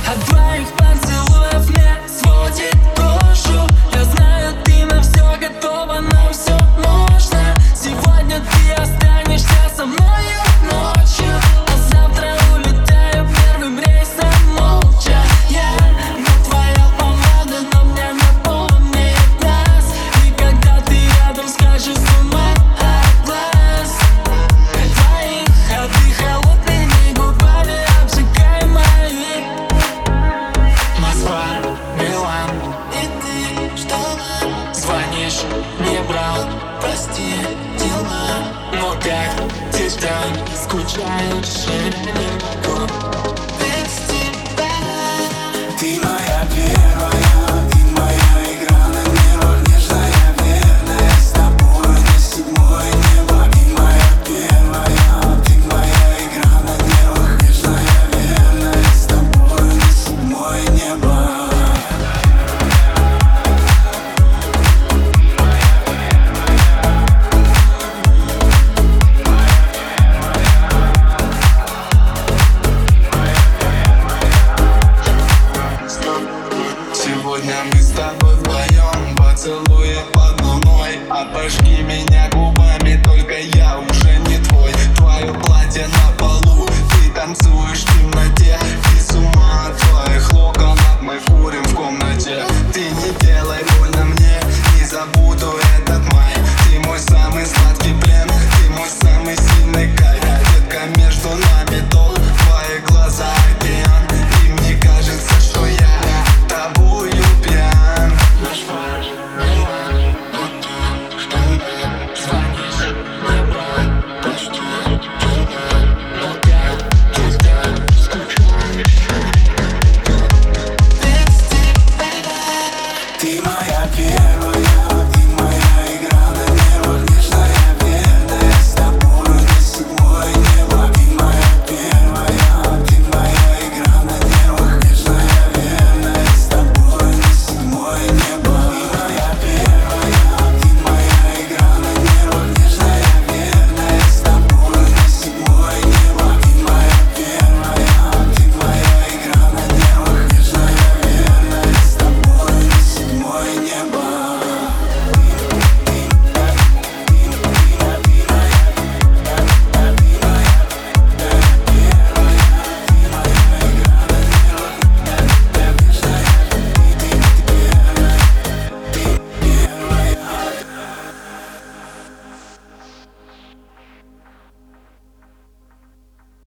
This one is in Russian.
От твоих поцелуев мне сводит душу. Я знаю, ты на все готова, нам все можно. Сегодня ты останешься со мною ночью, а завтра улетаю первым рейсом молча. Я не твоя помада, но мне напомнит нас. И когда ты рядом, скажешь с ума от глаз твоих, а ты холодными губами обжигай мои. Москва, Милан, и ты что нам звонишь, не брал, прости, дела. Но как тебя скучаю, широко без тебя. Ты моя первая, ты моя игра на нервах, нежная, верная, с тобой на седьмое небо. Ты моя первая, ты моя игра на нервах, нежная, верная, с тобой на седьмое небо. Сегодня мы с тобой вдвоем, поцелуи под луной. Обожги меня губами, только я уже не твой. Твое платье на полу, ты танцуешь в темноте.